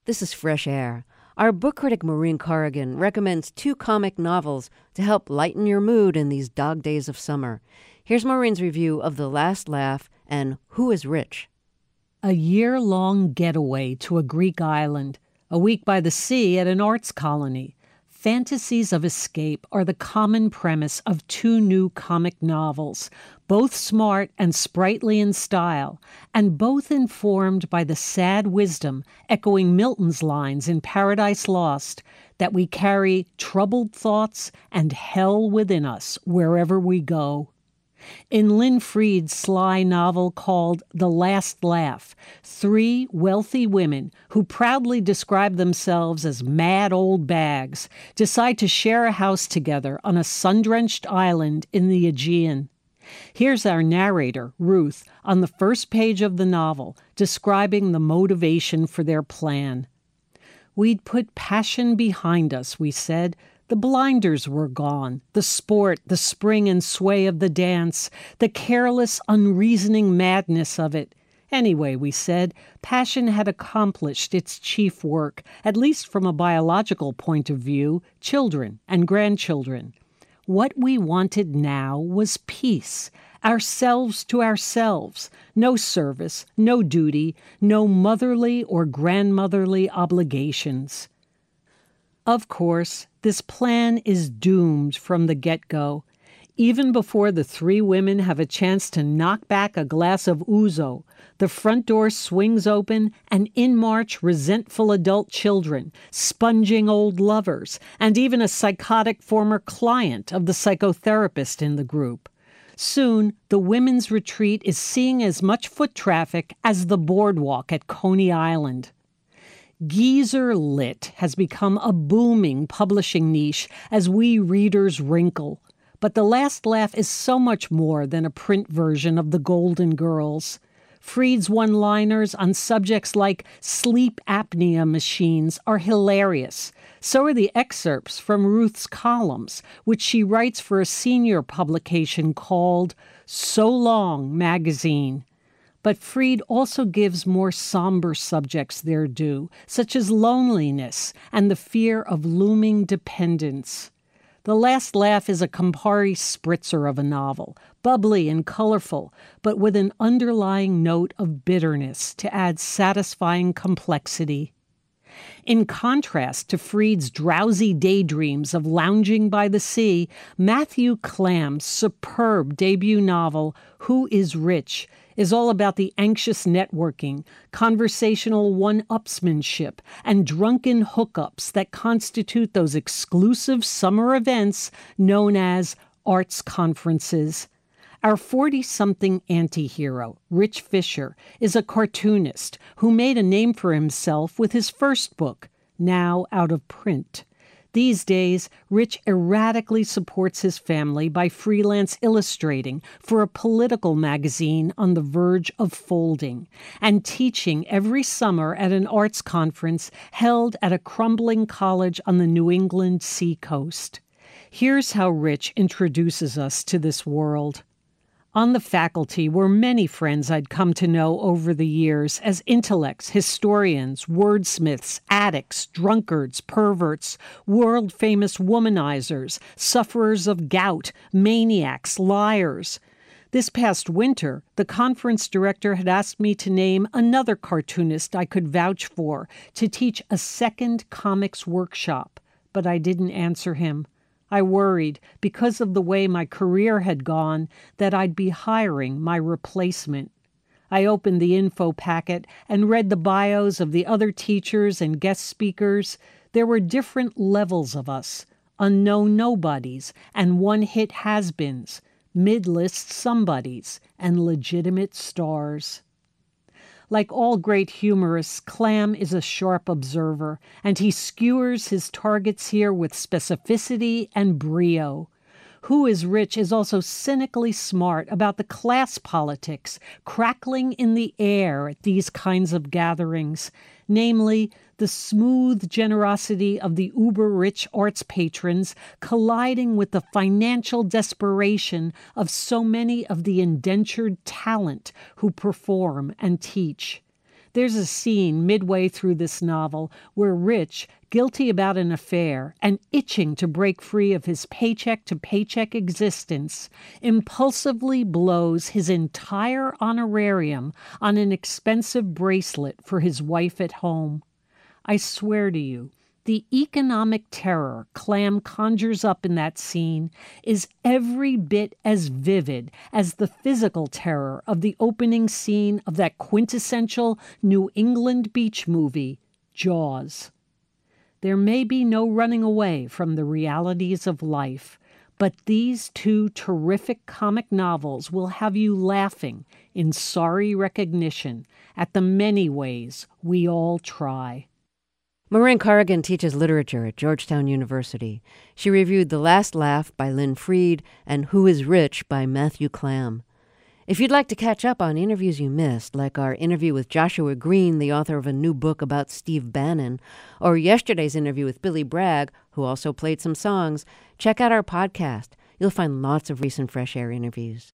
This is Fresh Air. Our book critic Maureen Corrigan recommends 2 comic novels to help lighten your mood in these dog days of summer. Here's Maureen's review of The Last Laugh and Who is Rich? A year-long getaway to a Greek island, a week by the sea at an arts colony. Fantasies of escape are the common premise of 2 new comic novels, both smart and sprightly in style, and both informed by the sad wisdom, echoing Milton's lines in Paradise Lost, that we carry troubled thoughts and hell within us wherever we go. In Lynn Freed's sly novel called The Last Laugh, 3 wealthy women who proudly describe themselves as mad old bags decide to share a house together on a sun-drenched island in the Aegean. Here's our narrator, Ruth, on the first page of the novel, describing the motivation for their plan. "We'd put passion behind us," we said. "The blinders were gone, the sport, the spring and sway of the dance, the careless, unreasoning madness of it. Anyway," we said, passion had accomplished its chief work, at least from a biological point of view, children and grandchildren. What we wanted now was peace, ourselves to ourselves, no service, no duty, no motherly or grandmotherly obligations. Of course, this plan is doomed from the get-go. Even before the 3 women have a chance to knock back a glass of ouzo, the front door swings open and in march resentful adult children, sponging old lovers, and even a psychotic former client of the psychotherapist in the group. Soon, the women's retreat is seeing as much foot traffic as the boardwalk at Coney Island. Geezer Lit has become a booming publishing niche as we readers wrinkle. But The Last Laugh is so much more than a print version of The Golden Girls. Freed's one-liners on subjects like sleep apnea machines are hilarious. So are the excerpts from Ruth's columns, which she writes for a senior publication called So Long Magazine. But Freed also gives more somber subjects their due, such as loneliness and the fear of looming dependence. The Last Laugh is a Campari spritzer of a novel, bubbly and colorful, but with an underlying note of bitterness to add satisfying complexity. In contrast to Freed's drowsy daydreams of lounging by the sea, Matthew Clam's superb debut novel, Who is Rich?, is all about the anxious networking, conversational one-upsmanship, and drunken hookups that constitute those exclusive summer events known as arts conferences. Our 40-something anti-hero, Rich Fisher, is a cartoonist who made a name for himself with his first book, now out of print. These days, Rich erratically supports his family by freelance illustrating for a political magazine on the verge of folding, and teaching every summer at an arts conference held at a crumbling college on the New England seacoast. Here's how Rich introduces us to this world. On the faculty were many friends I'd come to know over the years as intellects, historians, wordsmiths, addicts, drunkards, perverts, world-famous womanizers, sufferers of gout, maniacs, liars. This past winter, the conference director had asked me to name another cartoonist I could vouch for to teach a second comics workshop, but I didn't answer him. I worried, because of the way my career had gone, that I'd be hiring my replacement. I opened the info packet and read the bios of the other teachers and guest speakers. There were different levels of us, unknown nobodies and one-hit has-beens, mid-list somebodies, and legitimate stars. Like all great humorists, Clam is a sharp observer, and he skewers his targets here with specificity and brio. Who is Rich is also cynically smart about the class politics crackling in the air at these kinds of gatherings, namely the smooth generosity of the uber-rich arts patrons colliding with the financial desperation of so many of the indentured talent who perform and teach. There's a scene midway through this novel where Rich, guilty about an affair and itching to break free of his paycheck-to-paycheck existence, impulsively blows his entire honorarium on an expensive bracelet for his wife at home. I swear to you, the economic terror Clam conjures up in that scene is every bit as vivid as the physical terror of the opening scene of that quintessential New England beach movie, Jaws. There may be no running away from the realities of life, but these two terrific comic novels will have you laughing in sorry recognition at the many ways we all try. Maureen Corrigan teaches literature at Georgetown University. She reviewed The Last Laugh by Lynn Freed and Who is Rich by Matthew Clam. If you'd like to catch up on interviews you missed, like our interview with Joshua Green, the author of a new book about Steve Bannon, or yesterday's interview with Billy Bragg, who also played some songs, check out our podcast. You'll find lots of recent Fresh Air interviews.